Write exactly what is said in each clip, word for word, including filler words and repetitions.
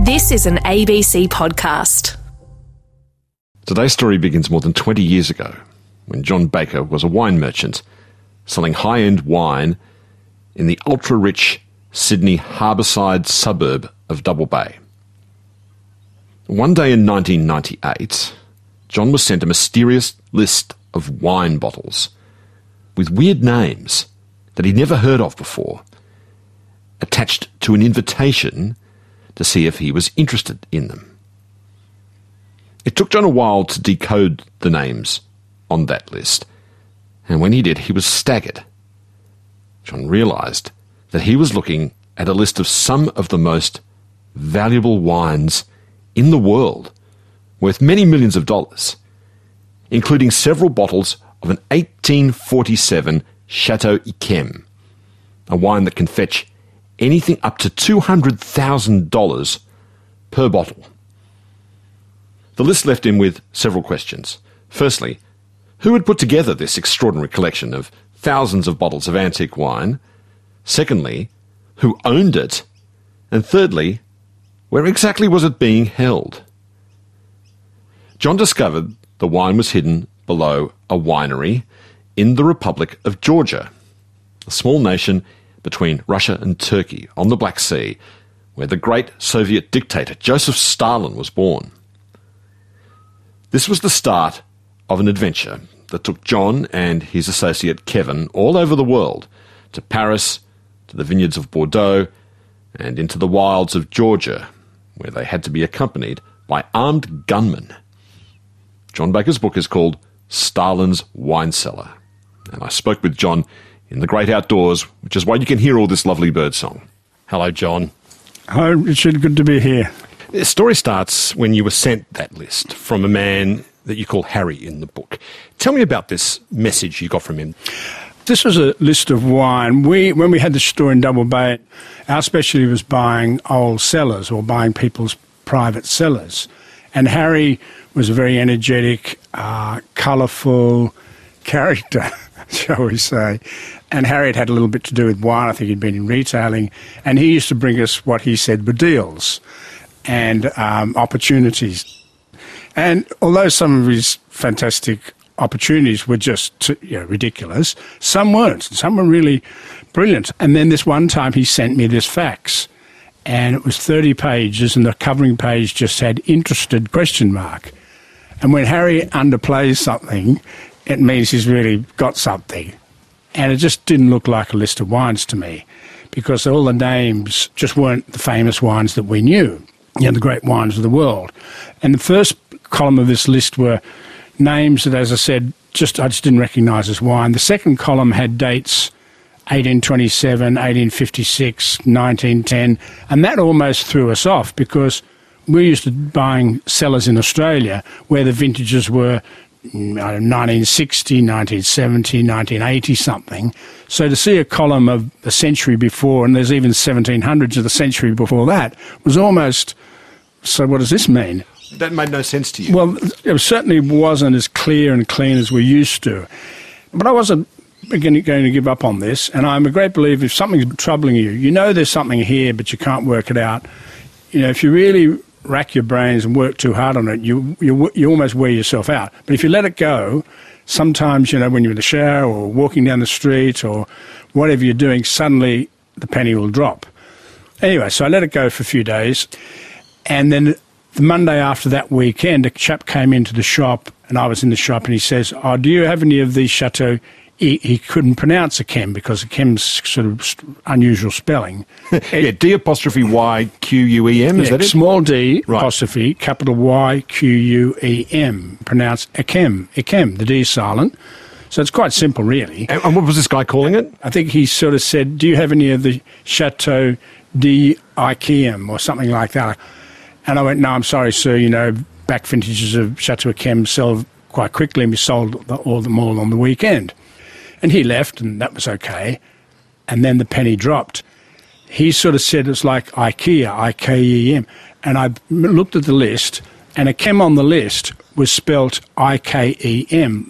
This is an A B C podcast. Today's story begins more than twenty years ago, when John Baker was a wine merchant, selling high-end wine in the ultra-rich Sydney harbourside suburb of Double Bay. One day in nineteen ninety-eight, John was sent a mysterious list of wine bottles with weird names that he'd never heard of before, attached to an invitation to see if he was interested in them. It took John a while to decode the names on that list, and when he did, he was staggered. John realised that he was looking at a list of some of the most valuable wines in the world, worth many millions of dollars, including several bottles of an eighteen forty-seven Chateau Yquem, a wine that can fetch anything up to two hundred thousand dollars per bottle. The list left him with several questions. Firstly, who had put together this extraordinary collection of thousands of bottles of antique wine? Secondly, who owned it? And thirdly, where exactly was it being held? John discovered the wine was hidden below a winery in the Republic of Georgia, a small nation between Russia and Turkey on the Black Sea, where the great Soviet dictator Joseph Stalin was born. This was the start of an adventure that took John and his associate Kevin all over the world, to Paris, to the vineyards of Bordeaux, and into the wilds of Georgia, where they had to be accompanied by armed gunmen. John Baker's book is called Stalin's Wine Cellar, and I spoke with John in the great outdoors, which is why you can hear all this lovely bird song. Hello, John. Hi, Richard. Good to be here. The story starts when you were sent that list from a man that you call Harry in the book. Tell me about this message you got from him. This was a list of wine. We, when we had the store in Double Bay, our specialty was buying old cellars or buying people's private cellars. And Harry was a very energetic, uh, colourful character, shall we say. And Harry had had a little bit to do with wine. I think he'd been in retailing. And he used to bring us what he said were deals and um, opportunities. And although some of his fantastic opportunities were just you know, ridiculous, some weren't. Some were really brilliant. And then this one time he sent me this fax, and it was thirty pages, and the covering page just had interested question mark. And when Harry underplays something, it means he's really got something. And it just didn't look like a list of wines to me, because all the names just weren't the famous wines that we knew, you know, the great wines of the world. And the first column of this list were names that, as I said, just I just didn't recognise as wine. The second column had dates eighteen twenty-seven, eighteen fifty-six, nineteen ten, and that almost threw us off, because we're used to buying cellars in Australia where the vintages were nineteen sixty, nineteen seventy, nineteen eighty something. So to see a column of a century before, and there's even seventeen hundreds of the century before that, was almost, so what does this mean? That made no sense to you. Well, it certainly wasn't as clear and clean as we're used to. But I wasn't going to give up on this, and I'm a great believer if something's troubling you, you know there's something here but you can't work it out. You know, if you really rack your brains and work too hard on it, you, you you almost wear yourself out. But if you let it go, sometimes, you know, when you're in the shower or walking down the street or whatever you're doing, suddenly the penny will drop. Anyway, so I let it go for a few days, and then the Monday after that weekend, a chap came into the shop, and I was in the shop, and he says, oh, do you have any of these Chateau? He, he couldn't pronounce Yquem because Yquem's sort of unusual spelling. yeah, D apostrophe Y Q U E M, is yeah, that it? Small d, right. Apostrophe, capital Y Q U E M, pronounced Yquem, Yquem, the D is silent. So it's quite simple, really. And, and what was this guy calling it? I think he sort of said, do you have any of the Chateau d'Yquem or something like that? And I went, no, I'm sorry, sir, you know, back vintages of Chateau Yquem sell quite quickly, and we sold the, all them all on the weekend. And he left, and that was okay. And then the penny dropped. He sort of said it's like IKEA, I K E M. And I looked at the list, and Yquem on the list was spelt I K E M.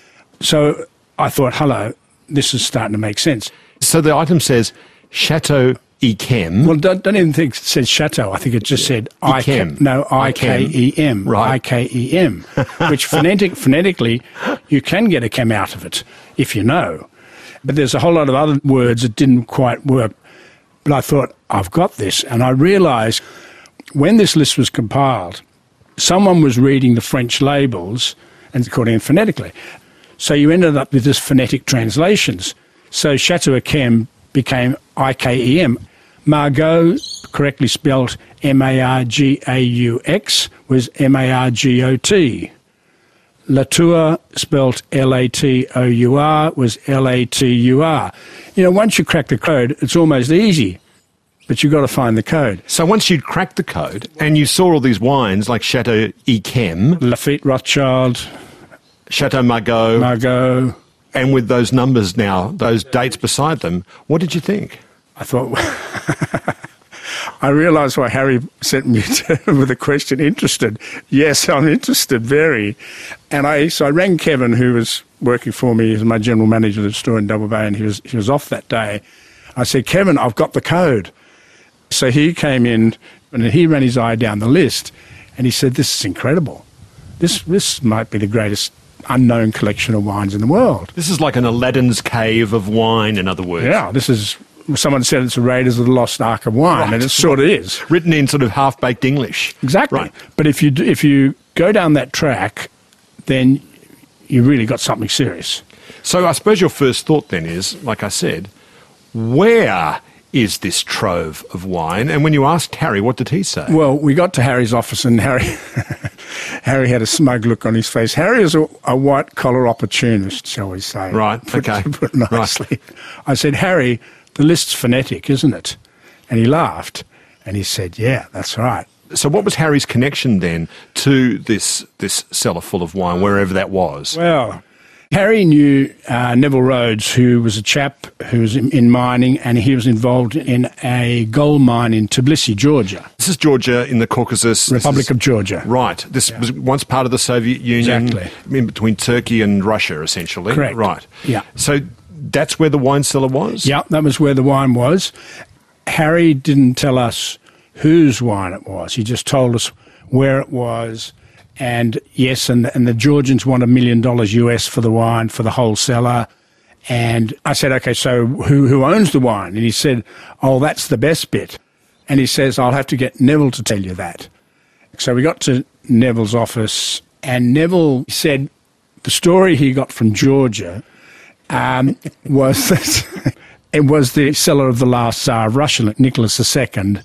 So I thought, hello, this is starting to make sense. So the item says Chateau Ikem. Well, don't, don't even think it said chateau. I think it just said I K. Ikem. No, I K E M. Right. I K E M, which phonetic, phonetically, you can get a chem out of it if you know. But there's a whole lot of other words that didn't quite work. But I thought, I've got this. And I realised when this list was compiled, someone was reading the French labels and recording them phonetically. So you ended up with this phonetic translations. So Chateau Yquem became I K E M. Margaux, correctly spelled M A R G A U X, was M A R G O T. Latour, spelt L A T O U R, was L A T U R. You know, once you crack the code, it's almost easy, but you've got to find the code. So once you'd cracked the code and you saw all these wines like Chateau Yquem, Lafite Rothschild, Chateau Margaux, Margaux, and with those numbers now, those dates beside them, what did you think? I thought, I realised why Harry sent me to, with a question, interested. Yes, I'm interested, very. And I so I rang Kevin, who was working for me as my general manager of the store in Double Bay, and he was, he was off that day. I said, Kevin, I've got the code. So he came in and he ran his eye down the list and he said, this is incredible. This, this might be the greatest unknown collection of wines in the world. This is like an Aladdin's cave of wine, in other words. Yeah, this is... Someone said it's a Raiders of the Lost Ark of Wine, right. And it sort of is. Written in sort of half-baked English. Exactly. Right. But if you, do, if you go down that track, then you really got something serious. So I suppose your first thought then is, like I said, where is this trove of wine? And when you asked Harry, what did he say? Well, we got to Harry's office and Harry Harry had a smug look on his face. Harry is a, a white-collar opportunist, shall we say. Right, put, okay. To put it nicely. Right. I said, Harry, the list's phonetic, isn't it? And he laughed and he said, yeah, that's right. So what was Harry's connection then to this this cellar full of wine, wherever that was? Well, Harry knew uh, Neville Rhodes, who was a chap who was in, in mining, and he was involved in a gold mine in Tbilisi, Georgia. This is Georgia in the Caucasus. Republic is, of Georgia. Right. This yeah. was once part of the Soviet Union. Exactly. In between Turkey and Russia, essentially. Correct. Right. Yeah. So that's where the wine cellar was? Yeah, that was where the wine was. Harry didn't tell us whose wine it was. He just told us where it was. And yes, and, and the Georgians want a million dollars U S for the wine, for the whole cellar. And I said, okay, so who, who owns the wine? And he said, oh, that's the best bit. And he says, I'll have to get Neville to tell you that. So we got to Neville's office, and Neville said the story he got from Georgia um, was that it was the cellar of the last Tsar of Russia, Nicholas the Second.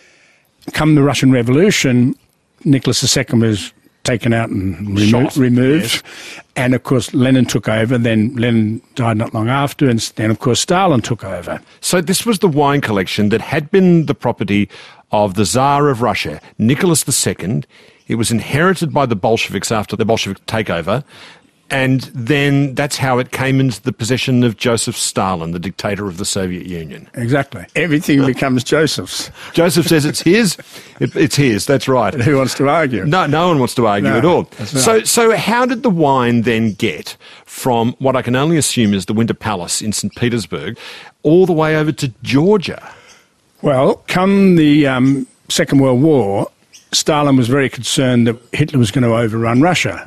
Come the Russian Revolution, Nicholas the Second was taken out and remo- removed. Yes. And, of course, Lenin took over. Then Lenin died not long after. And then, of course, Stalin took over. So this was the wine collection that had been the property of the Tsar of Russia, Nicholas the Second. It was inherited by the Bolsheviks after the Bolshevik takeover. And then that's how it came into the possession of Joseph Stalin, the dictator of the Soviet Union. Exactly. Everything becomes Joseph's. Joseph says it's his. It, it's his. That's right. Who wants to argue? No, no one wants to argue no, at all. Right. So, so how did the wine then get from what I can only assume is the Winter Palace in Saint Petersburg all the way over to Georgia? Well, come the um, Second World War, Stalin was very concerned that Hitler was going to overrun Russia.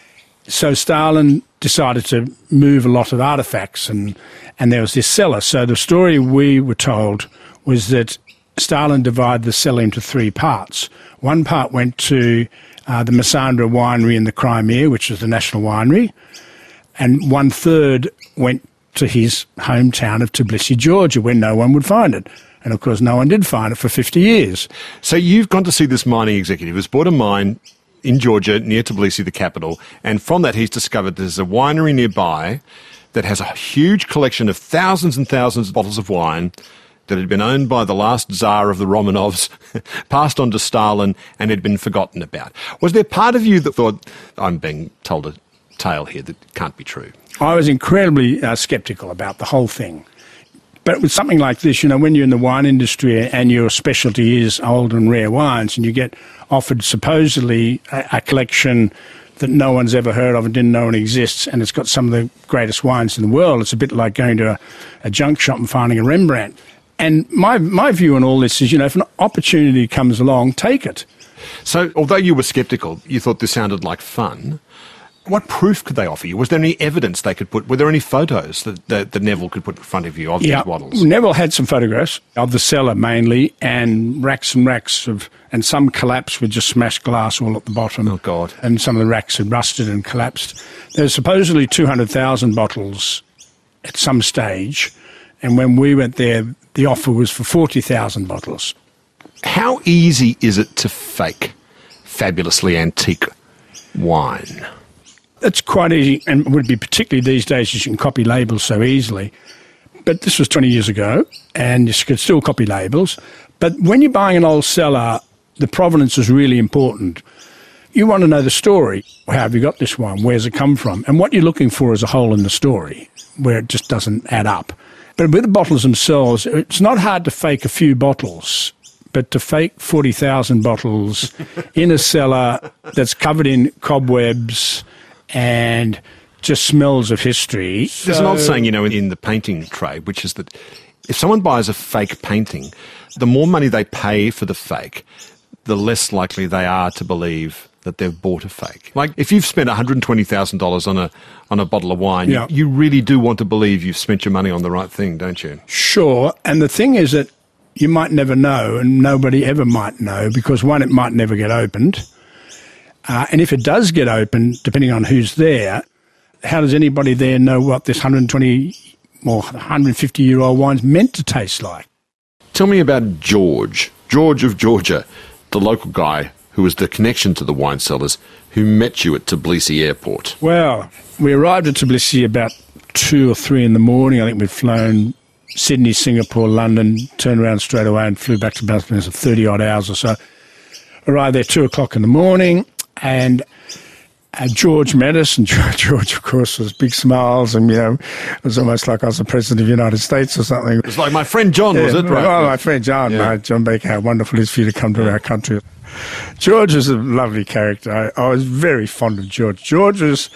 So Stalin decided to move a lot of artefacts, and, and there was this cellar. So the story we were told was that Stalin divided the cellar into three parts. One part went to uh, the Massandra winery in the Crimea, which was the national winery, and one third went to his hometown of Tbilisi, Georgia, where no one would find it. And, of course, no one did find it for fifty years. So you've gone to see this mining executive who's bought a mine in Georgia, near Tbilisi, the capital, and from that he's discovered there's a winery nearby that has a huge collection of thousands and thousands of bottles of wine that had been owned by the last Tsar of the Romanovs, passed on to Stalin, and had been forgotten about. Was there part of you that thought, I'm being told a tale here that can't be true? I was incredibly uh, sceptical about the whole thing. But with something like this, you know, when you're in the wine industry and your specialty is old and rare wines, and you get offered supposedly a, a collection that no one's ever heard of and didn't know it exists, and it's got some of the greatest wines in the world, it's a bit like going to a, a junk shop and finding a Rembrandt. And my, my view on all this is, you know, if an opportunity comes along, take it. So, although you were sceptical, you thought this sounded like fun. What proof could they offer you? Was there any evidence they could put? Were there any photos that, that, that Neville could put in front of you of Yeah, these bottles? Neville had some photographs of the cellar mainly, and racks and racks of, and some collapsed with just smashed glass all at the bottom. Oh, God. And some of the racks had rusted and collapsed. There's supposedly two hundred thousand bottles at some stage, and when we went there, the offer was for forty thousand bottles. How easy is it to fake fabulously antique wine? It's quite easy, and it would be particularly these days as you can copy labels so easily. But this was twenty years ago, and you could still copy labels. But when you're buying an old cellar, the provenance is really important. You want to know the story. How have you got this wine? Where's it come from? And what you're looking for is a hole in the story where it just doesn't add up. But with the bottles themselves, it's not hard to fake a few bottles, but to fake forty thousand bottles in a cellar that's covered in cobwebs and just smells of history. There's so, an old saying, you know, in, in the painting trade, which is that if someone buys a fake painting, the more money they pay for the fake, the less likely they are to believe that they've bought a fake. Like, if you've spent one hundred twenty thousand dollars on a on a bottle of wine, yeah. you, you really do want to believe you've spent your money on the right thing, don't you? Sure, and the thing is that you might never know, and nobody ever might know, because one, it might never get opened. Uh, and if it does get opened, depending on who's there, how does anybody there know what this one hundred twenty or one hundred fifty-year-old wine's meant to taste like? Tell me about George, George of Georgia, the local guy who was the connection to the wine cellars, who met you at Tbilisi airport. Well, we arrived at Tbilisi about two or three in the morning. I think we'd flown Sydney, Singapore, London, turned around straight away and flew back to Brisbane for thirty-odd hours or so. Arrived there two o'clock in the morning, and uh, George met us, and George, of course, was big smiles, and, you know, it was almost like I was the President of the United States or something. It was like my friend John, yeah, was it? Right. Oh, my friend John, yeah. uh, John Baker, how wonderful it is for you to come to yeah. our country. George is a lovely character. I, I was very fond of George. George was,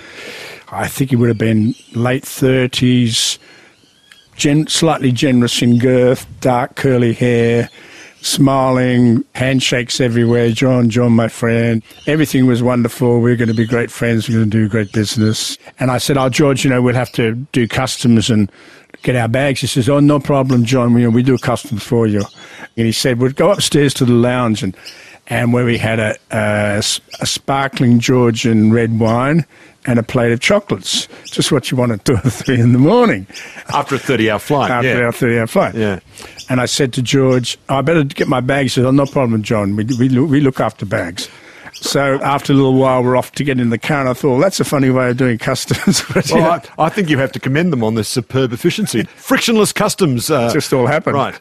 I think he would have been late thirties, gen, slightly generous in girth, dark curly hair, smiling, handshakes everywhere. John, John, my friend. Everything was wonderful. We we're going to be great friends. We we're going to do great business. And I said, oh, George, you know, we'll have to do customs and get our bags. He says, oh, no problem, John. We, we do customs for you. And he said, we'd go upstairs to the lounge and and where we had a, a, a sparkling Georgian red wine and a plate of chocolates, just what you want at two or three in the morning. After a thirty-hour flight, After yeah. our thirty-hour flight. Yeah. And I said to George, oh, I better get my bags. He said, oh, no problem, John. We, we, we look after bags. So after a little while, we're off to get in the car, and I thought, well, that's a funny way of doing customs. But, well, you know, I, I think you have to commend them on this superb efficiency. Frictionless customs. Uh, just all happened. Right.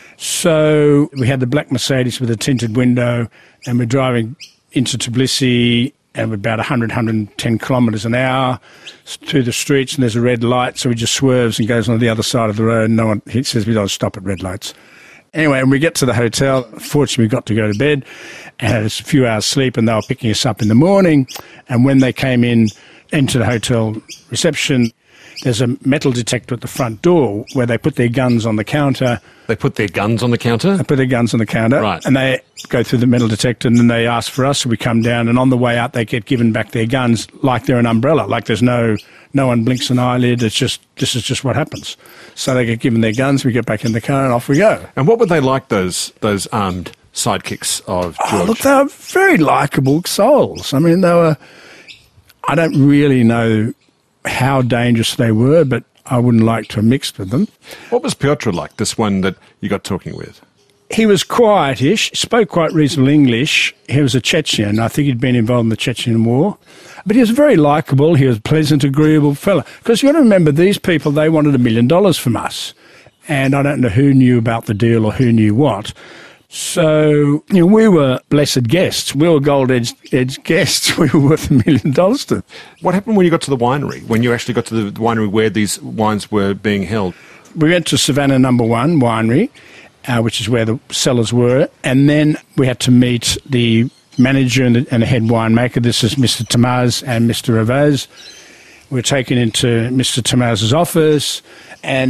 So we had the black Mercedes with a tinted window, and we're driving into Tbilisi, and we're about one hundred, one hundred ten kilometres an hour through the streets, and there's a red light, so he just swerves and goes on the other side of the road. No one, he says we don't stop at red lights. Anyway, and we get to the hotel. Fortunately, we got to go to bed and had a few hours sleep, and they were picking us up in the morning. And when they came in into the hotel reception, there's a metal detector at the front door where they put their guns on the counter. They put their guns on the counter? They put their guns on the counter. Right. And they go through the metal detector, and then they ask for us, so we come down, and on the way out they get given back their guns like they're an umbrella, like there's no no one blinks an eyelid. It's just, this is just what happens. So they get given their guns, we get back in the car, and off we go. And what were they like, those those armed sidekicks of George? Oh, look, they were very likeable souls. I mean, they were, I don't really know how dangerous they were, but I wouldn't like to have mixed with them. What was Piotr like, this one that you got talking with? He was quietish, spoke quite reasonable English. He was a Chechen. I think he'd been involved in the Chechen War. But he was very likeable. He was a pleasant, agreeable fella. Because you've got to remember, these people, they wanted a million dollars from us. And I don't know who knew about the deal or who knew what. So, you know, we were blessed guests. We were gold-edged edged guests. We were worth a million dollars to them. What happened when you got to the winery, when you actually got to the winery where these wines were being held? We went to Savannah Number One Winery, uh, which is where the cellars were, and then we had to meet the manager and the, and the head winemaker. This is Mister Tamaz and Mister Ravaz. We were taken into Mister Tamaz's office, and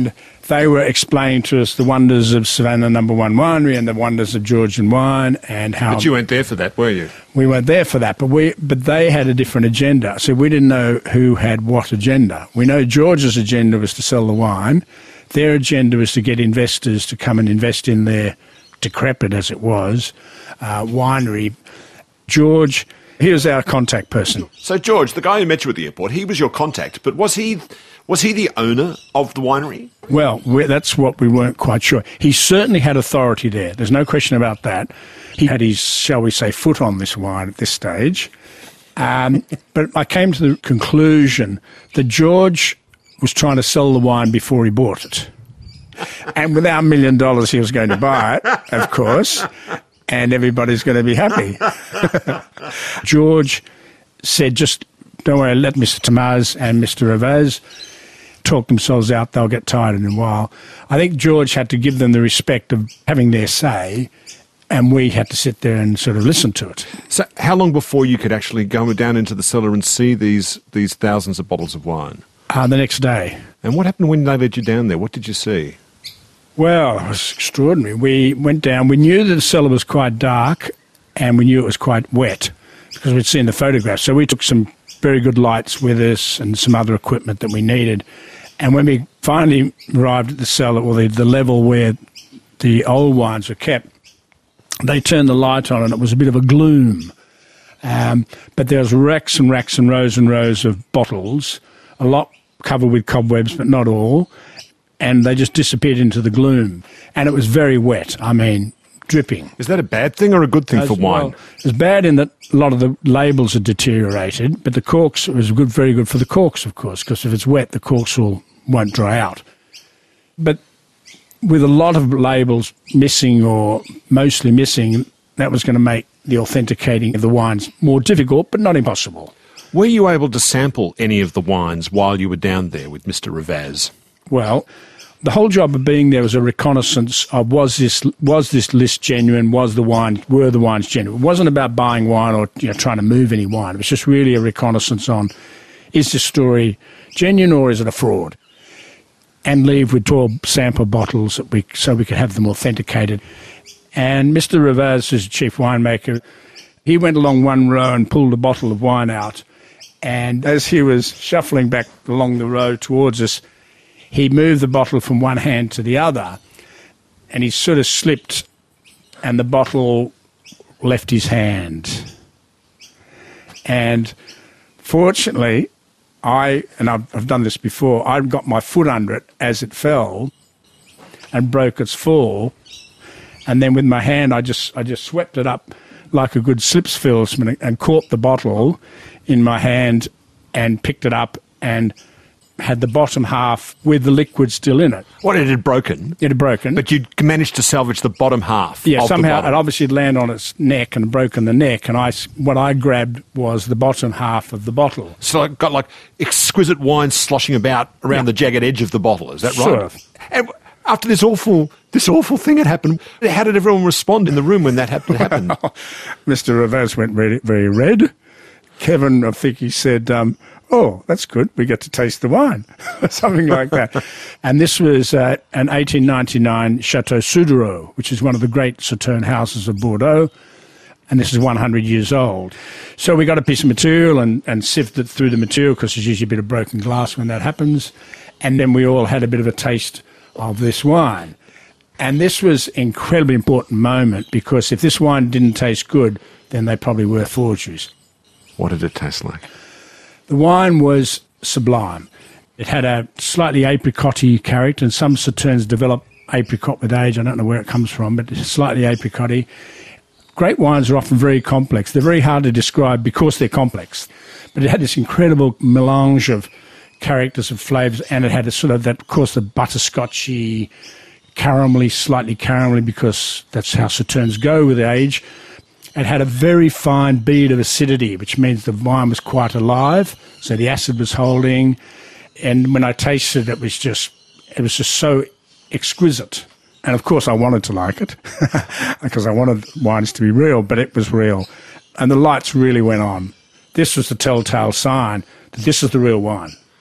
they were explaining to us the wonders of Savannah Number One Winery and the wonders of Georgian wine and how... But you weren't there for that, were you? We weren't there for that, but we but they had a different agenda. So we didn't know who had what agenda. We know George's agenda was to sell the wine. Their agenda was to get investors to come and invest in their decrepit, as it was, uh, winery. George, he was our contact person. So George, the guy who met you at the airport, he was your contact, but was he... Was he the owner of the winery? Well, we, that's what we weren't quite sure. He certainly had authority there. There's no question about that. He had his, shall we say, foot on this wine at this stage. Um, but I came to the conclusion that George was trying to sell the wine before he bought it. And with our million dollars, he was going to buy it, of course, and everybody's going to be happy. George said, just don't worry, let Mister Tamaz and Mister Ravaz talk themselves out, they'll get tired in a while. I think George had to give them the respect of having their say, and we had to sit there and sort of listen to it. So how long before you could actually go down into the cellar and see these these thousands of bottles of wine? Uh, the next day. And what happened when they led you down there? What did you see? Well, it was extraordinary. We went down. We knew that the cellar was quite dark, and we knew it was quite wet because we'd seen the photographs. So we took some very good lights with us and some other equipment that we needed. And when we finally arrived at the cellar, or the, the level where the old wines were kept, they turned the light on and it was a bit of a gloom. Um, but there was racks and racks and rows and rows of bottles, a lot covered with cobwebs, but not all, and they just disappeared into the gloom. And it was very wet. I mean, dripping. Is that a bad thing or a good thing As, for wine? Well, it was bad in that a lot of the labels had deteriorated, but the corks, it was good, very good for the corks, of course, because if it's wet, the corks will, won't dry out. But with a lot of labels missing or mostly missing, that was going to make the authenticating of the wines more difficult, but not impossible. Were you able to sample any of the wines while you were down there with Mister Ravaz? Well, the whole job of being there was a reconnaissance of was this was this list genuine, was the wine, were the wines genuine. It wasn't about buying wine or you know, trying to move any wine. It was just really a reconnaissance on, is this story genuine or is it a fraud? And leave with twelve sample bottles that we, so we could have them authenticated. And Mister Ravaz, who's the chief winemaker, he went along one row and pulled a bottle of wine out. And as he was shuffling back along the row towards us, he moved the bottle from one hand to the other, and he sort of slipped, and the bottle left his hand. And fortunately, I, and I've, I've done this before, I got my foot under it as it fell and broke its fall, and then with my hand I just I just swept it up like a good slip salesman and caught the bottle in my hand and picked it up and had the bottom half with the liquid still in it. What, it had broken? It had broken. But you'd managed to salvage the bottom half yeah, of somehow the bottle. it obviously had landed on its neck and broken the neck, and I, what I grabbed was the bottom half of the bottle. So it got like exquisite wine sloshing about around Yeah. the jagged edge of the bottle, is that right? Sort of. And after this awful this awful thing had happened, how did everyone respond in the room when that happened? happened? Mister Ravaz went very, very red. Kevin, I think he said, um, oh, that's good, we get to taste the wine, something like that. And this was uh, an eighteen ninety-nine Chateau Soudereau, which is one of the great Sauterne houses of Bordeaux, and this is one hundred years old. So we got a piece of material and, and sifted through the material, because there's usually a bit of broken glass when that happens, and then we all had a bit of a taste of this wine. And this was an incredibly important moment, because if this wine didn't taste good, then they probably were forgeries. What did it taste like? The wine was sublime. It had a slightly apricot-y character, and some Sauternes develop apricot with age. I don't know where it comes from, but it's slightly apricot-y. Great wines are often very complex. They're very hard to describe because they're complex. But it had this incredible melange of characters and flavours, and it had a sort of that, of course, the butterscotchy, caramelly, slightly caramelly, because that's how Sauternes go with age. It had a very fine bead of acidity, which means the wine was quite alive, so the acid was holding. And when I tasted it, it was just, it was just so exquisite. And of course, I wanted to like it because I wanted wines to be real, but it was real. And the lights really went on. This was the telltale sign that this is the real wine.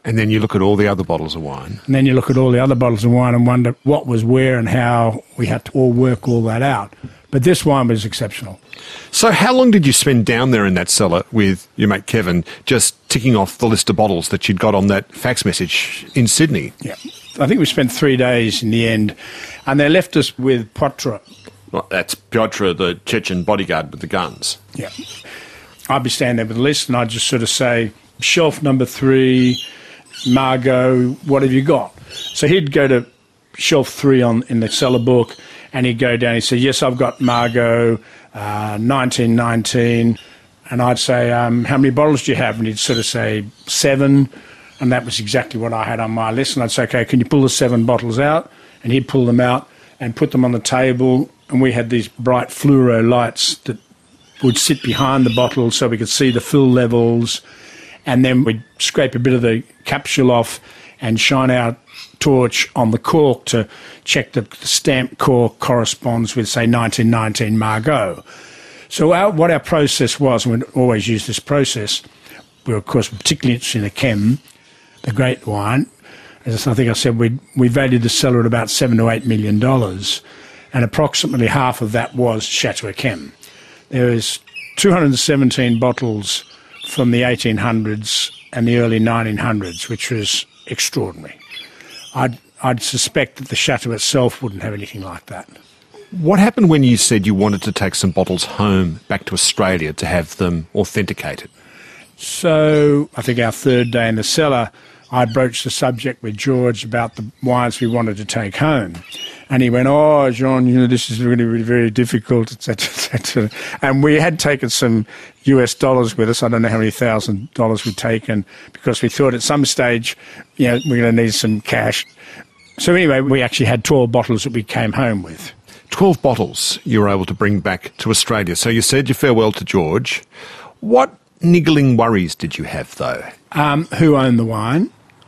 And then you look at all the other bottles of wine. And then you look at all the other bottles of wine and wonder what was where and how we had to all work all that out. But this wine was exceptional. So how long did you spend down there in that cellar with your mate Kevin, just ticking off the list of bottles that you'd got on that fax message in Sydney? Yeah. I think we spent three days in the end. And they left us with Piotr. Well, that's Piotr, the Chechen bodyguard with the guns. Yeah. I'd be standing there with a list and I'd just sort of say, shelf number three, Margaux, what have you got? So he'd go to shelf three on in the cellar book and he'd go down, he'd say, yes, I've got Margaux, uh, nineteen nineteen. And I'd say, um, how many bottles do you have? And he'd sort of say, seven. And that was exactly what I had on my list. And I'd say, okay, can you pull the seven bottles out? And he'd pull them out and put them on the table. And we had these bright fluoro lights that would sit behind the bottle so we could see the fill levels. And then we'd scrape a bit of the capsule off and shine our torch on the cork to check that the stamped cork corresponds with, say, nineteen nineteen Margaux. So our, what our process was, and we'd always use this process, we were, of course, particularly interested in the Chem, the great wine. As I think I said, we we valued the cellar at about seven to eight million dollars, and approximately half of that was Chateau Chem. There was two hundred seventeen bottles from the eighteen hundreds and the early nineteen hundreds, which was extraordinary. I'd, I'd suspect that the Chateau itself wouldn't have anything like that. What happened when you said you wanted to take some bottles home back to Australia to have them authenticated? So I think our third day in the cellar, I broached the subject with George about the wines we wanted to take home. And he went, oh, Jean, you know, this is really, really very difficult, et cetera, et cetera. And we had taken some U S dollars with us. I don't know how many thousand dollars we'd taken because we thought at some stage, you know, we're going to need some cash. So anyway, we actually had twelve bottles that we came home with. twelve bottles you were able to bring back to Australia. So you said your farewell to George. What niggling worries did you have, though? Um, who owned the wine?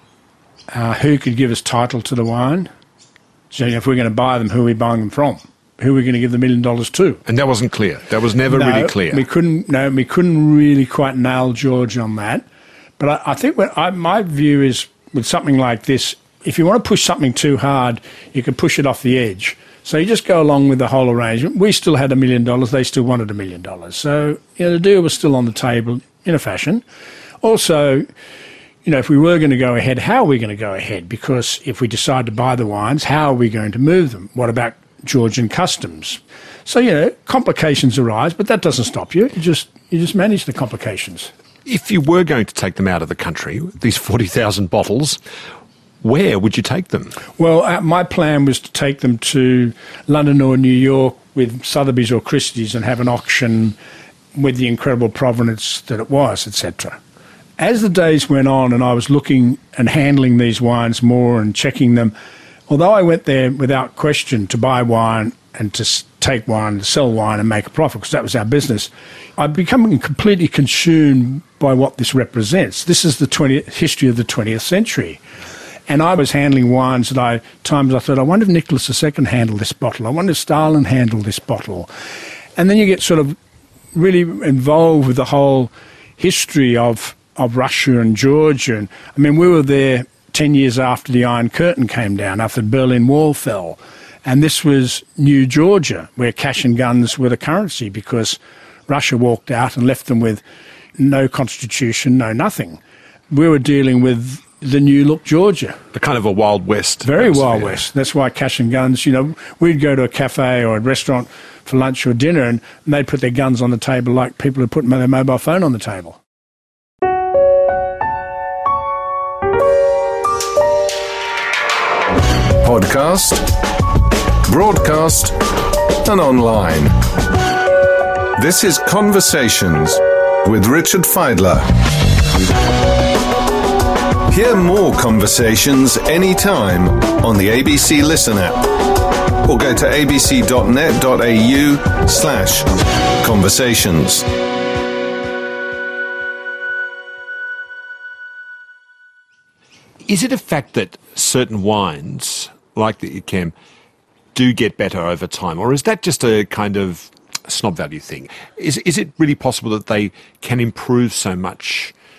Uh, who could give us title to the wine? So if we're going to buy them, who are we buying them from? Who are we going to give the million dollars to? And that wasn't clear. That was never no, really clear. We couldn't. No, we couldn't really quite nail George on that. But I, I think what I, my view is with something like this, if you want to push something too hard, you can push it off the edge. So you just go along with the whole arrangement. We still had a million dollars. They still wanted a million dollars. So you know, the deal was still on the table in a fashion. Also, you know, if we were going to go ahead, how are we going to go ahead? Because if we decide to buy the wines, how are we going to move them? What about Georgian customs? So, you know, complications arise, but that doesn't stop you. You just you just manage the complications. If you were going to take them out of the country, these forty thousand bottles, where would you take them? Well, uh, my plan was to take them to London or New York with Sotheby's or Christie's and have an auction with the incredible provenance that it was, et cetera. As the days went on and I was looking and handling these wines more and checking them, although I went there without question to buy wine and to take wine, to sell wine and make a profit, because that was our business, I'd become completely consumed by what this represents. This is the twentieth, history of the twentieth century. And I was handling wines that I, times I thought, I wonder if Nicholas the Second handled this bottle. I wonder if Stalin handled this bottle. And then you get sort of really involved with the whole history of of Russia and Georgia. And I mean, we were there ten years after the Iron Curtain came down, after the Berlin Wall fell. And this was New Georgia, where cash and guns were the currency because Russia walked out and left them with no constitution, no nothing. We were dealing with the new look Georgia. The kind of a Wild West. Very Wild yeah. West. That's why cash and guns, you know, we'd go to a cafe or a restaurant for lunch or dinner and they'd put their guns on the table like people would put their mobile phone on the table. Podcast, broadcast, and online. This is Conversations with Richard Fidler. Hear more conversations anytime on the A B C Listen app or go to abc.net.au slash conversations. Is it a fact that certain wines, like the Chem, do get better over time? Or is that just a kind of snob value thing? Is, is it really possible that they can improve so much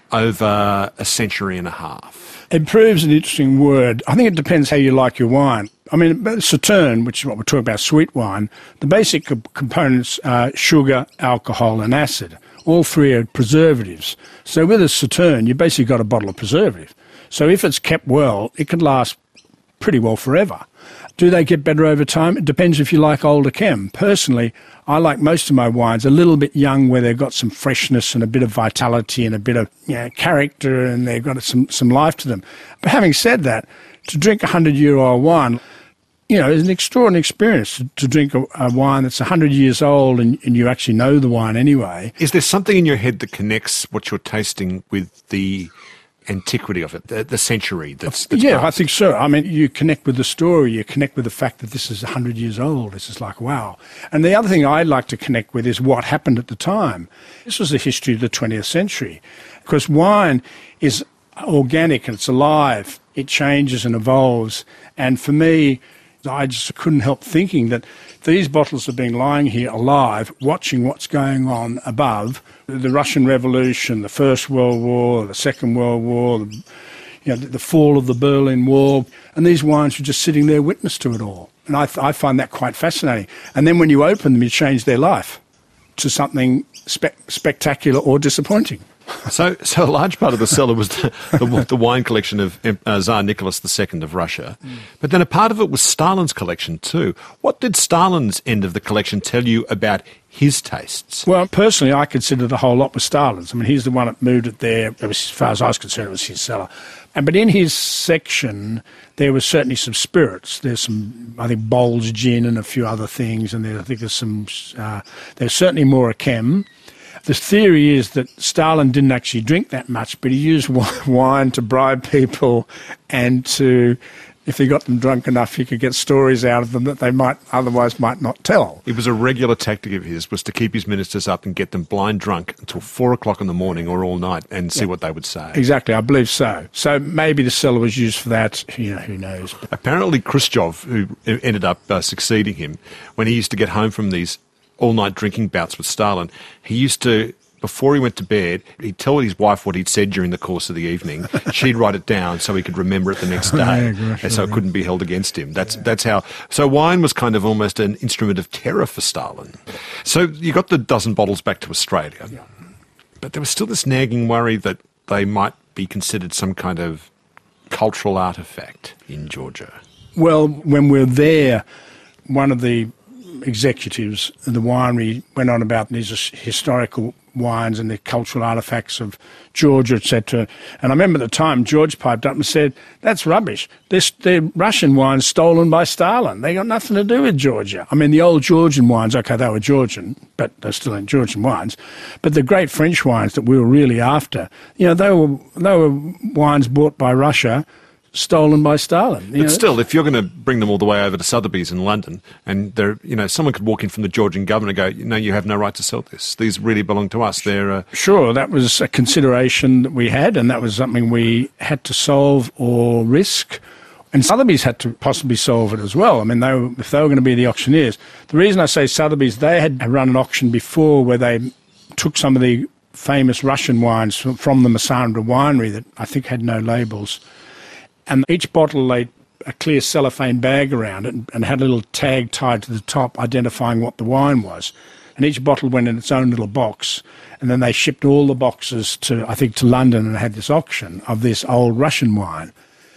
over a century and a half? Improve's an interesting word. I think it depends how you like your wine. I mean, Sauterne, which is what we're talking about, sweet wine, the basic co- components are sugar, alcohol and acid. All three are preservatives. So with a Sauterne, you basically got a bottle of preservative. So if it's kept well, it could last pretty well forever. Do they get better over time? It depends if you like older chem. Personally, I like most of my wines a little bit young where they've got some freshness and a bit of vitality and a bit of you know, character and they've got some, some life to them. But having said that, to drink a hundred-year-old wine, you know, is an extraordinary experience to, to drink a, a wine that's one hundred years old and, and you actually know the wine anyway. Is there something in your head that connects what you're tasting with the antiquity of it, the, the century that's, that's yeah, passed? I think so. I mean, you connect with the story, you connect with the fact that this is one hundred years old. This is like, wow. And the other thing I like to connect with is what happened at the time. This was the history of the twentieth century. Because wine is organic and it's alive. It changes and evolves. And for me, I just couldn't help thinking that these bottles have been lying here alive, watching what's going on above. The Russian Revolution, the First World War, the Second World War, the, you know, the fall of the Berlin Wall, and these wines were just sitting there witness to it all. And I, th- I find that quite fascinating. And then when you open them, you change their life to something spe- spectacular or disappointing. So, so a large part of the cellar was the, the, the wine collection of uh, Tsar Nicholas the Second of Russia, mm. but then a part of it was Stalin's collection too. What did Stalin's end of the collection tell you about his tastes? Well, personally, I consider the whole lot was Stalin's. I mean, he's the one that moved it there. It was, as far as I was concerned, it was his cellar. And but in his section, there was certainly some spirits. There's some, I think, Bols gin and a few other things, and there, I think there's some. Uh, there's certainly more a chem. The theory is that Stalin didn't actually drink that much, but he used wine to bribe people and to, if he got them drunk enough, he could get stories out of them that they might otherwise might not tell. It was a regular tactic of his, was to keep his ministers up and get them blind drunk until four o'clock in the morning or all night and see yeah. what they would say. Exactly, I believe so. So maybe the cellar was used for that, you know, who knows. Apparently Khrushchev, who ended up uh, succeeding him, when he used to get home from these all-night drinking bouts with Stalin, he used to, before he went to bed, he'd tell his wife what he'd said during the course of the evening. She'd write it down so he could remember it the next day, yeah, gosh, and so it couldn't be held against him. That's yeah. that's how. So wine was kind of almost an instrument of terror for Stalin. So you got the dozen bottles back to Australia, yeah. but there was still this nagging worry that they might be considered some kind of cultural artefact in Georgia. Well, when we're there, one of the executives of the winery went on about these historical wines and the cultural artefacts of Georgia, et cetera. And I remember at the time George piped up and said, "That's rubbish. They're, they're Russian wines stolen by Stalin. They got nothing to do with Georgia." I mean, the old Georgian wines, okay, they were Georgian, but they're still in Georgian wines. But the great French wines that we were really after, you know, they were they were wines bought by Russia, stolen by Stalin. But know? Still, if you're going to bring them all the way over to Sotheby's in London, and they're, you know, someone could walk in from the Georgian government and go, "No, you have no right to sell this. These really belong to us." They're uh... sure. That was a consideration that we had, and that was something we had to solve or risk. And Sotheby's had to possibly solve it as well. I mean, they were, if they were going to be the auctioneers, the reason I say Sotheby's, they had run an auction before where they took some of the famous Russian wines from, from the Massandra winery that I think had no labels. And each bottle laid a clear cellophane bag around it and had a little tag tied to the top identifying what the wine was. And each bottle went in its own little box. And then they shipped all the boxes to, I think, to London and had this auction of this old Russian wine.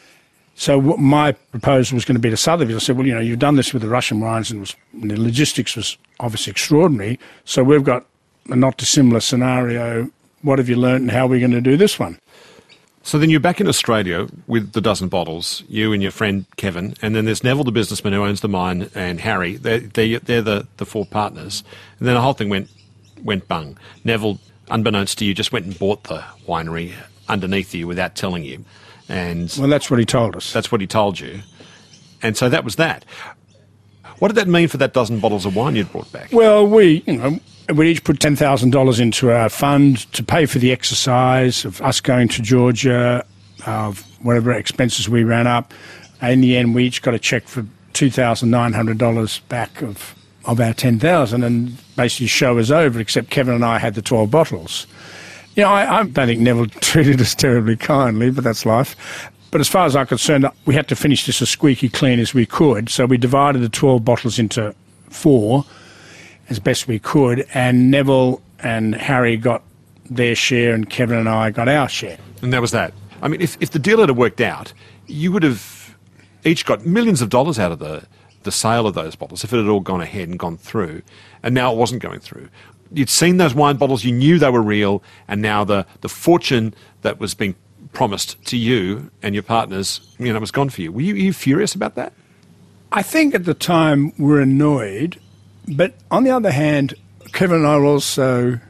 So what my proposal was going to be to Sotheby's. I said, well, you know, you've done this with the Russian wines and, it was, and the logistics was obviously extraordinary. So we've got a not dissimilar scenario. What have you learned and how are we going to do this one? So then you're back in Australia with the dozen bottles, you and your friend Kevin, and then there's Neville, the businessman who owns the mine, and Harry. They're, they're, they're the, the four partners. And then the whole thing went went bung. Neville, unbeknownst to you, just went and bought the winery underneath you without telling you. And well, that's what he told us. That's what he told you. And so that was that. What did that mean for that dozen bottles of wine you'd brought back? Well, we, you know, we each put ten thousand dollars into our fund to pay for the exercise of us going to Georgia, of whatever expenses we ran up. In the end, we each got a cheque for two thousand nine hundred dollars back of, of our ten thousand dollars and basically show was over, except Kevin and I had the twelve bottles. You know, I, I don't think Neville treated us terribly kindly, but that's life. But as far as I'm concerned, we had to finish this as squeaky clean as we could. So we divided the twelve bottles into four as best we could, and Neville and Harry got their share and Kevin and I got our share. And that was that. I mean, if, if the deal had worked out, you would have each got millions of dollars out of the, the sale of those bottles if it had all gone ahead and gone through, and now it wasn't going through. You'd seen those wine bottles, you knew they were real, and now the, the fortune that was being promised to you and your partners, you know, was gone for you. Were you, were you furious about that? I think at the time we were annoyed, but on the other hand, Kevin and I were also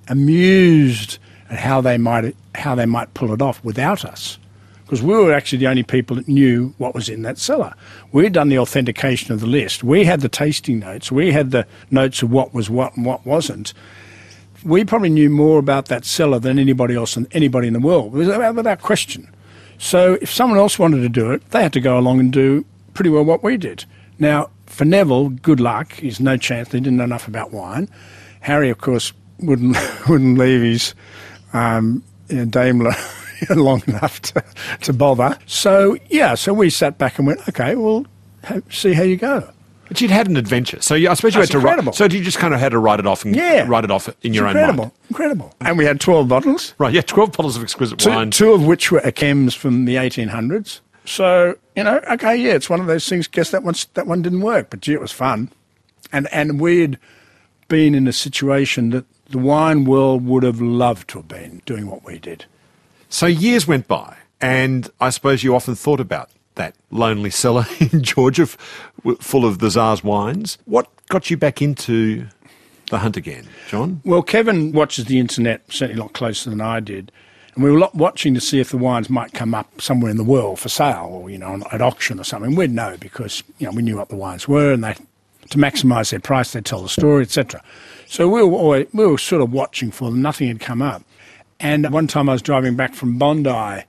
amused at how they might how they might pull it off without us, because we were actually the only people that knew what was in that cellar. We'd done the authentication of the list. We had the tasting notes. We had the notes of what was what and what wasn't. We probably knew more about that cellar than anybody else and anybody in the world, without question. So if someone else wanted to do it, they had to go along and do pretty well what we did. Now, for Neville, good luck. He's no chance. They didn't know enough about wine. Harry, of course, wouldn't wouldn't leave his um, you know, Daimler long enough to, to bother. So, yeah, so we sat back and went, OK, well, see how you go. But you'd had an adventure, so you, I suppose you That's had to incredible. write. So you just kind of had to write it off and Yeah. write it off in your It's own incredible, mind. incredible. And we had twelve bottles, Right, yeah, twelve bottles of exquisite two, wine. two of which were Achems from the eighteen hundreds. So, you know, OK, yeah, it's one of those things. Guess that one, that one didn't work, but gee, it was fun. And and we'd been in a situation that the wine world would have loved to have been doing what we did. So years went by, and I suppose you often thought about that lonely cellar in Georgia f- full of the Tsar's wines. What got you back into the hunt again, John? Well, Kevin watches the internet certainly a lot closer than I did. And we were lot watching to see if the wines might come up somewhere in the world for sale or, you know, on, at auction or something. We'd know because, you know, we knew what the wines were, and they, to maximise their price, they'd tell the story, et cetera. So we were, always, we were sort of watching for them. Nothing had come up. And one time I was driving back from Bondi,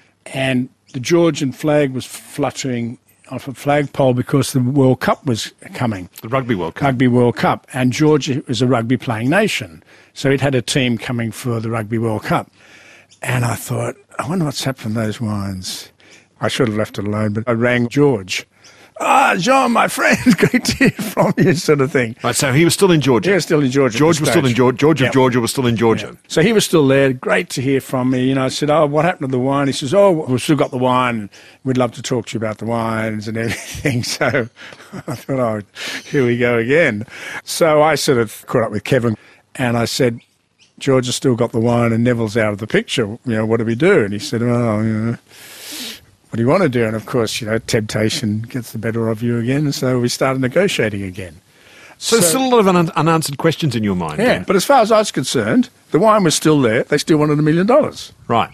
and the Georgian flag was fluttering off a flagpole because the World Cup was coming. The Rugby World Cup. Rugby World Cup. And Georgia is a rugby playing nation. So it had a team coming for the Rugby World Cup. And I thought, I wonder what's happened to those wines. I should have left it alone, but I rang George. Ah, Jean, my friend, great to hear from you, sort of thing. Right, so he was still in Georgia. Yeah, still in Georgia. George was still in Georgia. George of Yep. Georgia was still in Georgia. Yeah. So he was still there. Great to hear from me. You know, I said, oh, what happened to the wine? He says, oh, we've still got the wine. We'd love to talk to you about the wines and everything. So I thought, oh, here we go again. So I sort of caught up with Kevin and I said, George has still got the wine and Neville's out of the picture. You know, what do we do? And he said, oh, you know, what do you want to do? And of course, you know, temptation gets the better of you again. So we started negotiating again. So, there's still a lot of un- unanswered questions in your mind. Yeah, then. but as far as I was concerned, the wine was still there. They still wanted a million dollars. Right.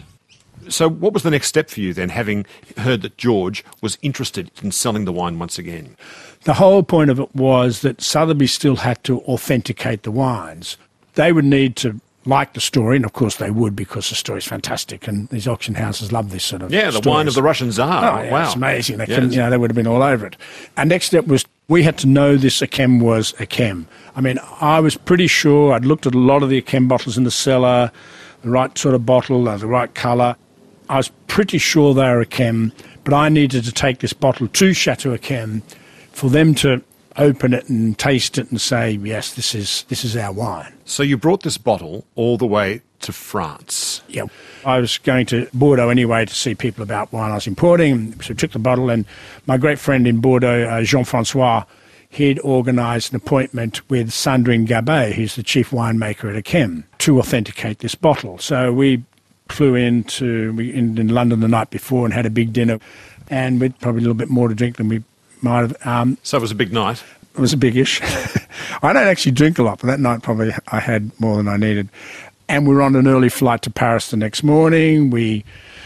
So what was the next step for you then, having heard that George was interested in selling the wine once again? The whole point of it was that Sotheby's still had to authenticate the wines. They would need to like the story, and of course they would, because the story's fantastic, and these auction houses love this sort of Yeah, the stories. wine of the Russian Tsar. Oh, yeah, wow. it's amazing. They, Yes. couldn't, you know, they would have been all over it. And next step was we had to know this Achem was Achem. I mean, I was pretty sure. I'd looked at a lot of the Achem bottles in the cellar, the right sort of bottle, uh, the right colour. I was pretty sure they were Achem, but I needed to take this bottle to Chateau Achem for them to open it and taste it and say, yes, this is this is our wine. So you brought this bottle all the way to France. Yeah, I was going to Bordeaux anyway to see people about wine I was importing, so I took the bottle, and my great friend in Bordeaux, uh, Jean-Francois, he'd organised an appointment with Sandrine Gabet, who's the chief winemaker at Achem, to authenticate this bottle. So we flew into we, in, in London the night before and had a big dinner, and with probably a little bit more to drink than we might have. Um, So it was a big night. It was a big-ish. I don't actually drink a lot, but that night probably I had more than I needed. And we were on an early flight to Paris the next morning. We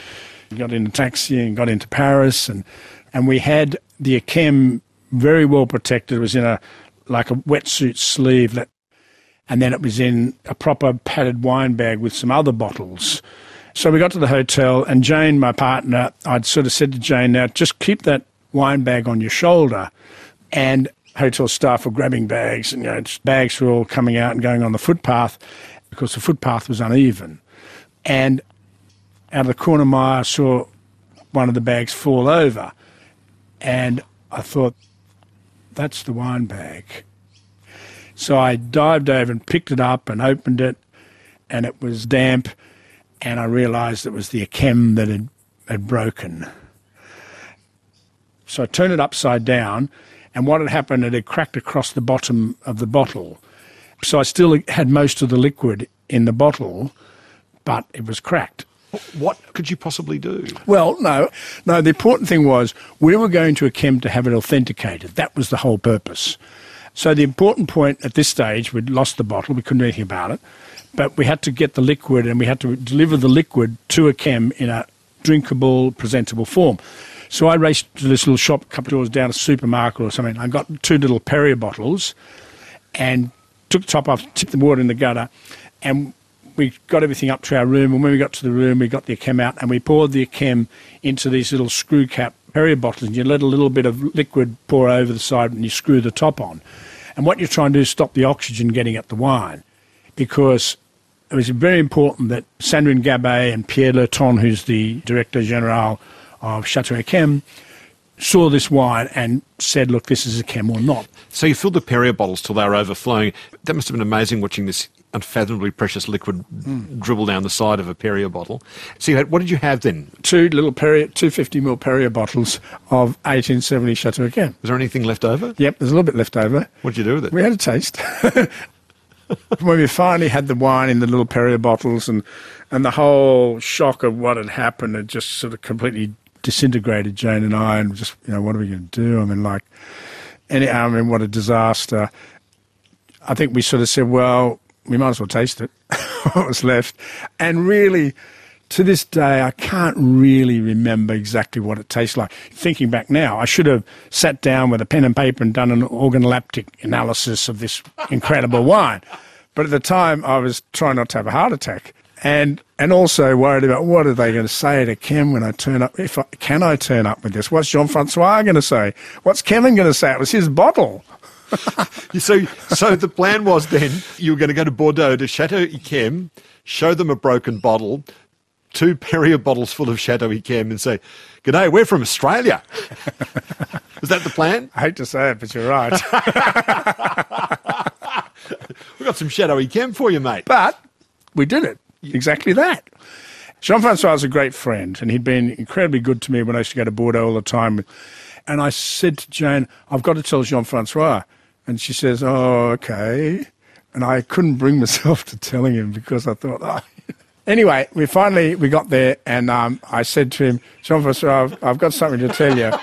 got in a taxi and got into Paris, and, and we had the Achem very well protected. It was in a like a wetsuit sleeve, that, and then it was in a proper padded wine bag with some other bottles. So we got to the hotel, and Jane, my partner, I'd sort of said to Jane, now just keep that wine bag on your shoulder. And hotel staff were grabbing bags, and you know, bags were all coming out and going on the footpath because the footpath was uneven. And out of the corner of my eye, I saw one of the bags fall over. And I thought, that's the wine bag. So I dived over and picked it up and opened it, and it was damp, and I realised it was the Yquem that had, had broken. So I turned it upside down, and what had happened, it had cracked across the bottom of the bottle. So I still had most of the liquid in the bottle, but it was cracked. What could you possibly do? Well, no. No, the important thing was we were going to Yquem to have it authenticated. That was the whole purpose. So the important point at this stage, we'd lost the bottle, we couldn't do anything about it, but we had to get the liquid and we had to deliver the liquid to Yquem in a drinkable, presentable form. So I raced to this little shop a couple of doors down, a supermarket or something. I got two little Perrier bottles and took the top off, tipped the water in the gutter, and we got everything up to our room. And when we got to the room, we got the Yquem out and we poured the Yquem into these little screw cap Perrier bottles, and you let a little bit of liquid pour over the side and you screw the top on. And what you're trying to do is stop the oxygen getting at the wine, because it was very important that Sandrine Gabet and Pierre Lerton, who's the Director General of Chateau Yquem, saw this wine and said, look, this is Yquem or not. So you filled the Perrier bottles till they were overflowing. That must have been amazing watching this unfathomably precious liquid mm. dribble down the side of a Perrier bottle. So you had, what did you have then? Two little Perrier, two fifty milliliter Perrier bottles of eighteen seventy Chateau Yquem. Was there anything left over? Yep, there's a little bit left over. What did you do with it? We had a taste. When we finally had the wine in the little Perrier bottles, and, and the whole shock of what had happened had just sort of completely disintegrated Jane and I, and just, you know, what are we going to do? I mean, like, any, I mean, what a disaster. I think we sort of said, well, we might as well taste it, what was left. And really, to this day, I can't really remember exactly what it tastes like. Thinking back now, I should have sat down with a pen and paper and done an organoleptic analysis of this incredible wine. But at the time, I was trying not to have a heart attack. And and also worried about what are they going to say to Ken when I turn up. If I, can I turn up with this? What's Jean-Francois going to say? What's Kevin going to say? It was his bottle. so, so the plan was then you were going to go to Bordeaux to Chateau Yquem, show them a broken bottle, two Perrier bottles full of Chateau Yquem, and say, "G'day, we're from Australia." Was that the plan? I hate to say it, but you're right. We've got some Chateau Yquem for you, mate. But we did it. Exactly that. Jean-Francois was a great friend, and he'd been incredibly good to me when I used to go to Bordeaux all the time. And I said to Jane, I've got to tell Jean-Francois. And she says, oh, okay. And I couldn't bring myself to telling him because I thought, oh. Anyway, we finally, we got there, and um, I said to him, Jean-Francois, I've, I've got something to tell you.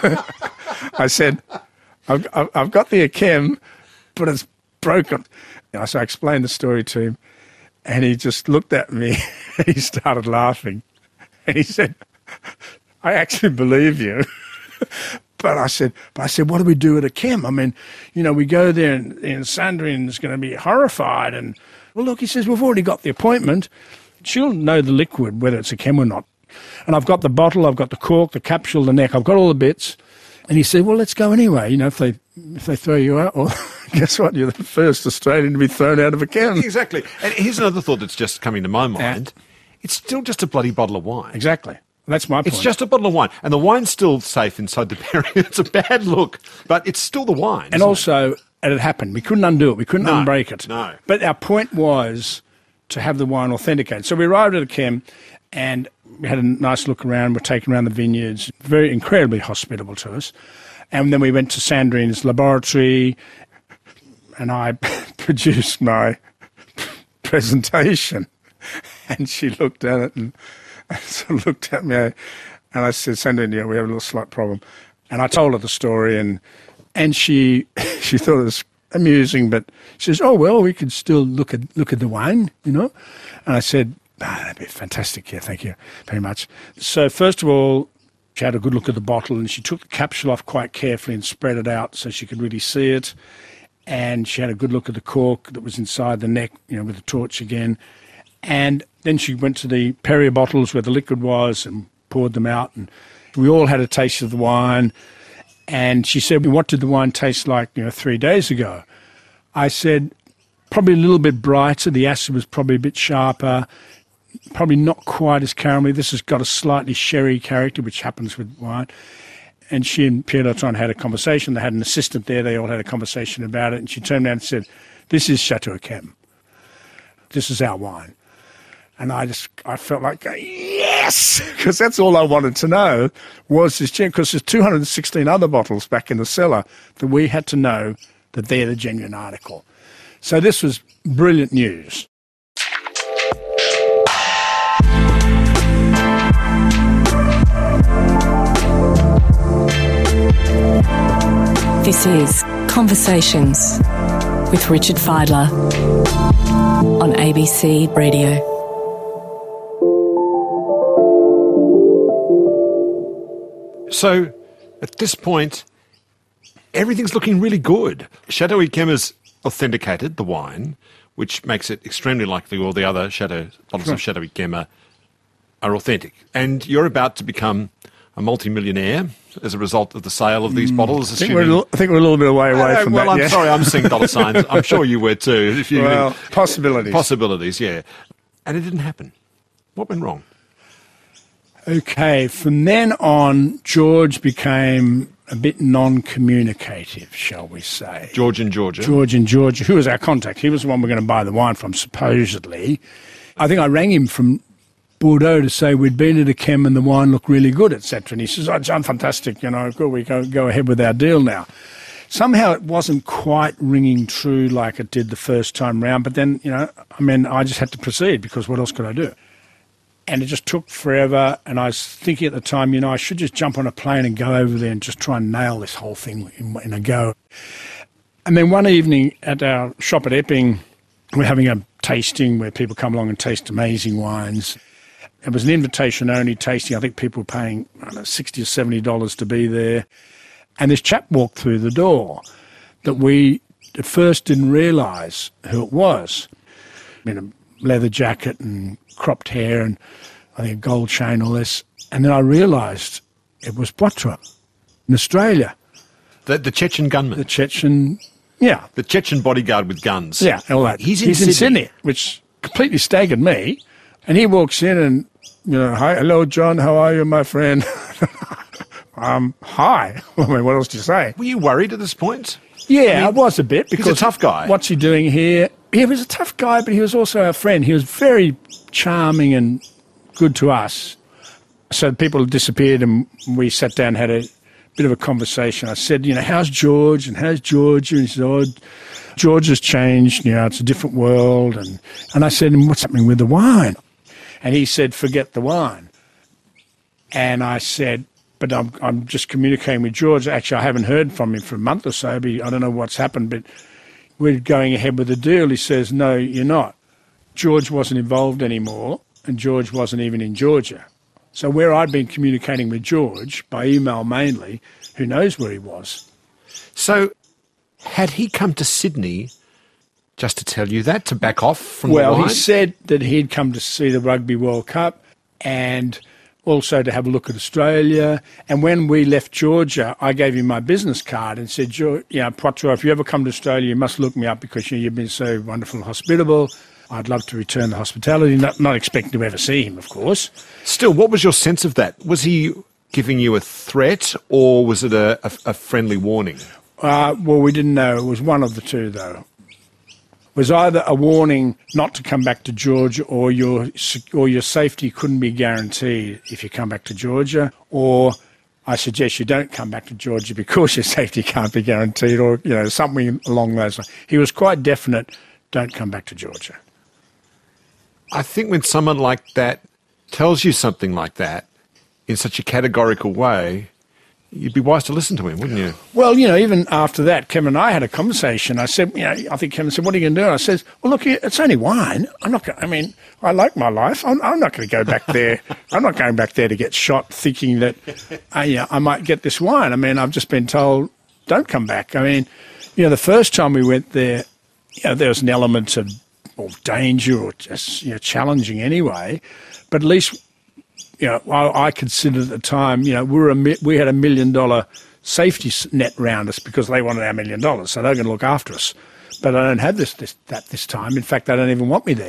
I said, I've, I've got the Yquem, but it's broken. So I explained the story to him. And he just looked at me and he started laughing. And he said, I actually believe you. But I said, but I said, what do we do at Yquem? I mean, you know, we go there and, and Sandrine's going to be horrified. And, well, look, he says, we've already got the appointment. She'll know the liquid, whether it's Yquem or not. And I've got the bottle, I've got the cork, the capsule, the neck, I've got all the bits. And he said, well, let's go anyway. You know, if they if they throw you out, well, guess what? You're the first Australian to be thrown out of Yquem. Exactly. And here's another thought that's just coming to my mind. Yeah. It's still just a bloody bottle of wine. Exactly. That's my point. It's just a bottle of wine. And the wine's still safe inside the Perrier. It's a bad look, but it's still the wine. And also, it? it had happened. We couldn't undo it. We couldn't no, unbreak it. No. But our point was to have the wine authenticated. So we arrived at Yquem, and we had a nice look around. We're taken around the vineyards. Very incredibly hospitable to us. And then we went to Sandrine's laboratory, and I produced my presentation. And she looked at it and, and sort of looked at me, and I said, Sandrine, yeah, we have a little slight problem. And I told her the story, and and she she thought it was amusing, but she says, oh, well, we could still look at look at the wine, you know. And I said, ah, that'd be fantastic, yeah, thank you very much. So first of all, she had a good look at the bottle, and she took the capsule off quite carefully and spread it out so she could really see it. And she had a good look at the cork that was inside the neck, you know, with the torch again. And then she went to the Perrier bottles where the liquid was and poured them out. And we all had a taste of the wine. And she said, what did the wine taste like, you know, three days ago? I said, probably a little bit brighter. The acid was probably a bit sharper. probably not quite as caramelly. This has got a slightly sherry character, which happens with wine. And she and Pierre Lautron had a conversation. They had an assistant there. They all had a conversation about it. And she turned around and said, "This is Chateau Yquem. This is our wine." And I just, I felt like, yes, because that's all I wanted to know was this gem, because there's two hundred sixteen other bottles back in the cellar that we had to know that they're the genuine article. So this was brilliant news. This is Conversations with Richard Fidler on A B C Radio. So, at this point, everything's looking really good. Chateau Yquem has authenticated the wine, which makes it extremely likely all the other Chateau bottles Sure. of Chateau Yquem are, are authentic. And you're about to become a multimillionaire as a result of the sale of these bottles. I think, we're a little, I think we're a little bit away, away Uh, from well, that. I'm yeah. sorry, I'm seeing dollar signs. I'm sure you were too. If you Well, possibilities. Possibilities, yeah. And it didn't happen. What went wrong? Okay, from then on, George became a bit non-communicative, shall we say. George in Georgia. George in Georgia, who was our contact. He was the one we're going to buy the wine from, supposedly. I think I rang him from Bordeaux to say we'd been at a chem and the wine looked really good, et cetera. And he says, "Oh, John, fantastic, you know, good, we go, go ahead with our deal now." Somehow it wasn't quite ringing true like it did the first time round, but then, you know, I mean, I just had to proceed because what else could I do? And it just took forever, and I was thinking at the time, you know, I should just jump on a plane and go over there and just try and nail this whole thing in, in a go. And then one evening at our shop at Epping, we're having a tasting where people come along and taste amazing wines. It was an invitation-only tasting. I think people were paying, I don't know, sixty dollars or seventy dollars to be there. And this chap walked through the door that we at first didn't realise who it was. In a leather jacket and cropped hair and I think a gold chain, all this. And then I realised it was Poitras in Australia. The, the Chechen gunman. The Chechen, yeah. The Chechen bodyguard with guns. Yeah, all that. He's in He's Sydney. in Sydney, which completely staggered me. And he walks in and, you know, "Hi, hello, John, how are you, my friend?" um, hi. I mean, what else do you say? Were you worried at this point? Yeah, I I, mean, was a bit. Because he's a tough guy. What's he doing here? He was a tough guy, but he was also our friend. He was very charming and good to us. So people disappeared and we sat down and had a bit of a conversation. I said, you know, "How's George and how's Georgia?" And he said, "Oh, George has changed. You know, it's a different world." And, and I said, "And what's happening with the wine?" And he said, "Forget the wine." And I said, "But I'm, I'm just communicating with George. Actually, I haven't heard from him for a month or so. But I don't know what's happened, but we're going ahead with the deal." He says, "No, you're not." George wasn't involved anymore, and George wasn't even in Georgia. So where I'd been communicating with George, by email mainly, who knows where he was? So, had he come to Sydney just to tell you that, to back off from Well, the wine? he said that he'd come to see the Rugby World Cup and also to have a look at Australia. And when we left Georgia, I gave him my business card and said, "You know, Poitras, if you ever come to Australia, you must look me up because you know, you've been so wonderful and hospitable. I'd love to return the hospitality," not, not expecting to ever see him, of course. Still, what was your sense of that? Was he giving you a threat or was it a, a, a friendly warning? Uh, well, we didn't know. It was one of the two, though. It was either a warning not to come back to Georgia or your or your safety couldn't be guaranteed if you come back to Georgia, or I suggest you don't come back to Georgia because your safety can't be guaranteed, or, you know, something along those lines. He was quite definite, don't come back to Georgia. I think when someone like that tells you something like that in such a categorical way, you'd be wise to listen to him, wouldn't you? Well, you know, even after that, Kevin and I had a conversation. I said, you know, I think Kevin said, "What are you going to do?" And I said, "Well, look, it's only wine. I'm not going I mean, I like my life. I'm, I'm not going to go back there. I'm not going back there to get shot thinking that uh, yeah, I might get this wine. I mean, I've just been told, don't come back." I mean, you know, the first time we went there, you know, there was an element of, of danger or just, you know, challenging anyway. But at least, you know, I, I considered at the time, you know, we were a, we had a million dollar safety net around us because they wanted our million dollars, so they're going to look after us. But I don't have this, this that this time. In fact, they don't even want me there.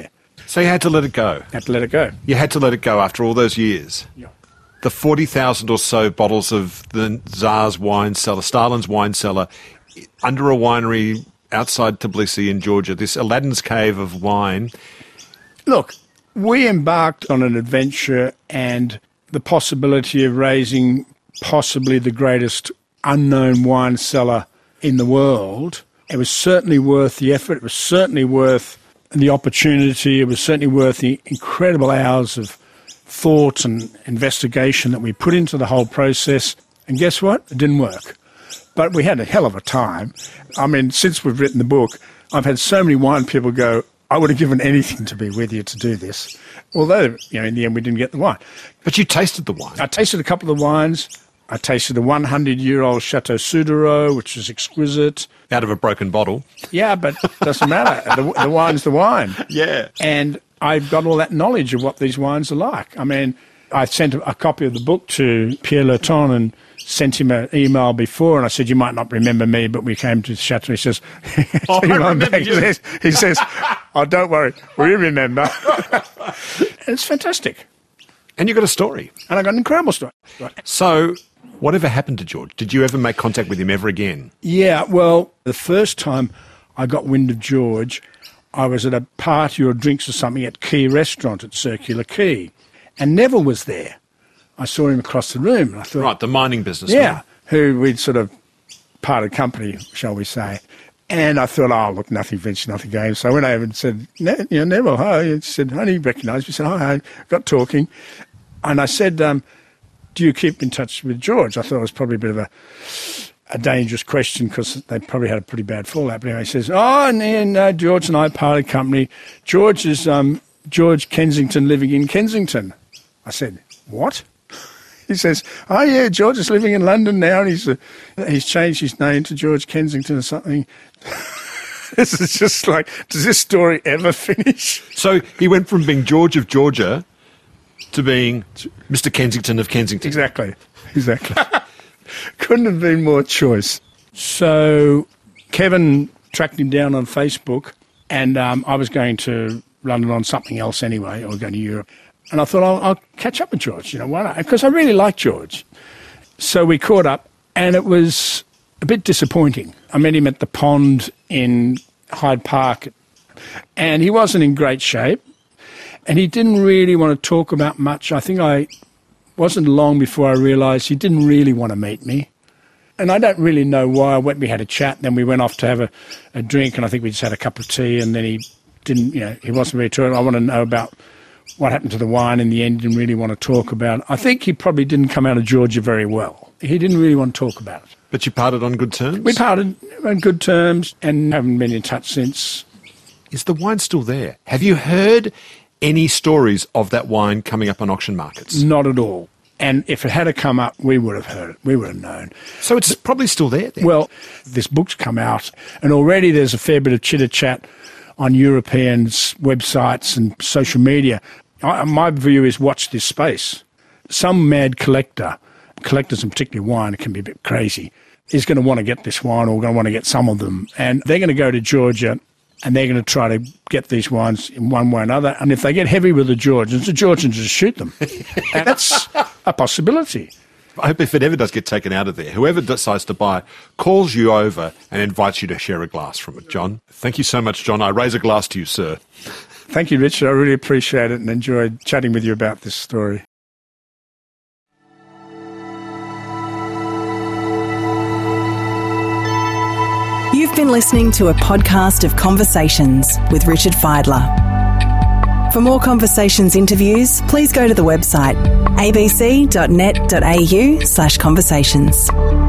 So you had to let it go. Had to let it go. You had to let it go after all those years. Yeah. The forty thousand or so bottles of the Tsar's wine cellar, Stalin's wine cellar, under a winery outside Tbilisi in Georgia, this Aladdin's cave of wine. Look, we embarked on an adventure and the possibility of raising possibly the greatest unknown wine cellar in the world. It was certainly worth the effort. It was certainly worth the opportunity. It was certainly worth the incredible hours of thought and investigation that we put into the whole process. And guess what? It didn't work. But we had a hell of a time. I mean, since we've written the book, I've had so many wine people go, I would have given anything to be with you to do this. Although, you know, in the end we didn't get the wine. But you tasted the wine. I tasted a couple of the wines. I tasted a hundred-year-old Chateau Soudreau, which was exquisite. Out of a broken bottle. Yeah, but it doesn't matter. The, the wine's the wine. Yeah. And I've got all that knowledge of what these wines are like. I mean, I sent a, a copy of the book to Pierre Lurton and sent him an email before, and I said, you might not remember me, but we came to the Chateau. He says, oh, I remember you. He says, he says, oh, don't worry, we remember. And it's fantastic. And you got a story. And I got an incredible story. Right. So whatever happened to George? Did you ever make contact with him ever again? Yeah, well, the first time I got wind of George, I was at a party or drinks or something at Quay Restaurant at Circular Quay, and Neville was there. I saw him across the room, and I thought... Right, the mining business. Yeah, who we'd sort of parted company, shall we say. And I thought, oh, look, nothing venture, nothing gained. So I went over and said, ne- you know, Neville, hi. He said, honey, he recognised me. He said, hi, hi. Got talking. And I said, um, do you keep in touch with George? I thought it was probably a bit of a, a dangerous question because they probably had a pretty bad fallout. But anyway, he says, oh, and uh, George and I parted company. George is um, George Kensington living in Kensington. I said, what? He says, oh, yeah, George is living in London now, and he's uh, he's changed his name to George Kensington or something. This is just like, does this story ever finish? So he went from being George of Georgia to being Mister Kensington of Kensington. Exactly, exactly. Couldn't have been more choice. So Kevin tracked him down on Facebook, and um, I was going to London on something else anyway, or going to Europe. And I thought, I'll, I'll catch up with George, you know, why not? Because I really like George. So we caught up, and it was a bit disappointing. I met him at the pond in Hyde Park, and he wasn't in great shape, and he didn't really want to talk about much. I think I wasn't long before I realised he didn't really want to meet me. And I don't really know why. I went, we had a chat, then we went off to have a, a drink, and I think we just had a cup of tea, and then he didn't, you know, he wasn't very talking. I want to know about what happened to the wine in the end. Didn't really want to talk about it. I think he probably didn't come out of Georgia very well. He didn't really want to talk about it. But you parted on good terms? We parted on good terms and haven't been in touch since. Is the wine still there? Have you heard any stories of that wine coming up on auction markets? Not at all. And if it had to come up, we would have heard it. We would have known. So it's but, probably still there then? Well, this book's come out, and already there's a fair bit of chitter-chat on Europeans' websites and social media. I, my view is watch this space. Some mad collector, collectors and particularly wine, it can be a bit crazy, is going to want to get this wine or going to want to get some of them. And they're going to go to Georgia and they're going to try to get these wines in one way or another. And if they get heavy with the Georgians, the Georgians just shoot them. And that's a possibility. I hope if it ever does get taken out of there, whoever decides to buy it calls you over and invites you to share a glass from it, John. Thank you so much, John. I raise a glass to you, sir. Thank you, Richard. I really appreciate it and enjoyed chatting with you about this story. You've been listening to a podcast of Conversations with Richard Fidler. For more Conversations interviews, please go to the website abc.net.au slash conversations.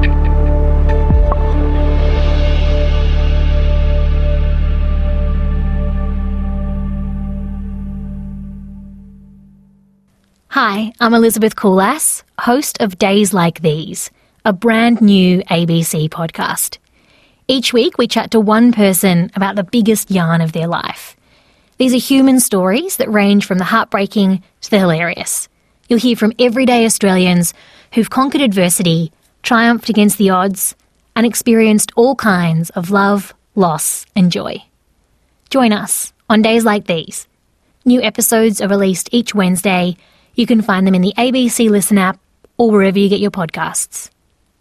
Hi, I'm Elizabeth Coolass, host of Days Like These, a brand new A B C podcast. Each week we chat to one person about the biggest yarn of their life. These are human stories that range from the heartbreaking to the hilarious. You'll hear from everyday Australians who've conquered adversity, triumphed against the odds, and experienced all kinds of love, loss, and joy. Join us on Days Like These. New episodes are released each Wednesday. You can find them in the A B C Listen app or wherever you get your podcasts.